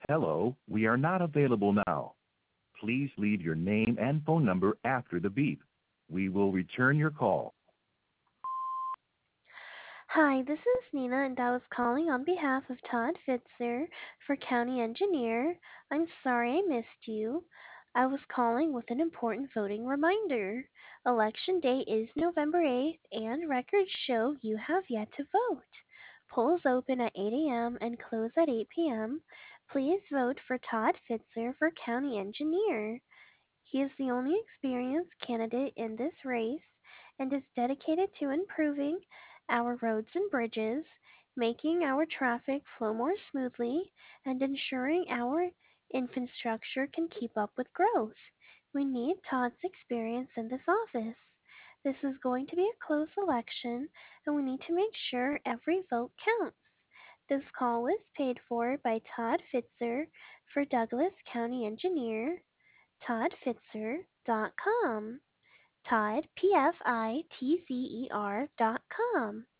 Hello, we are not available now. Please leave your name and phone number after the beep. We will return your call. Hi, this is Nina, and I was calling on behalf of Todd Fitzer for County Engineer. I'm sorry I missed you. I was calling with an important voting reminder. Election day is November 8th, and records show you have yet to vote. Polls open at 8 a.m. and close at 8 p.m. Please vote for Todd Fitzer for County Engineer. He is the only experienced candidate in this race and is dedicated to improving our roads and bridges, making our traffic flow more smoothly, and ensuring our infrastructure can keep up with growth. We need Todd's experience in this office. This is going to be a close election, and we need to make sure every vote counts. This call is paid for by Todd Fitzer for Douglas County Engineer, toddfitzer.com. Todd, P-F-I-T-Z-E-R.com.